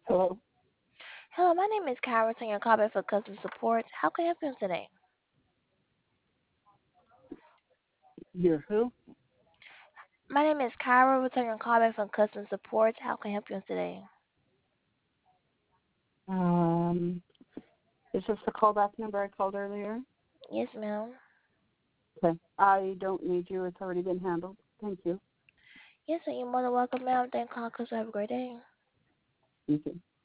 Hello. Hello, my name is Kyra, and your callback for customer support. How can I help you today? You're who? My name is Kyra, returning your callback from customer support. How can I help you today? Um, is this the callback number I called earlier? Yes, ma'am. Okay. I don't need you. It's already been handled. Thank you. Yes, sir. You're more than welcome, ma'am. Thank you, call, have a great day. You too.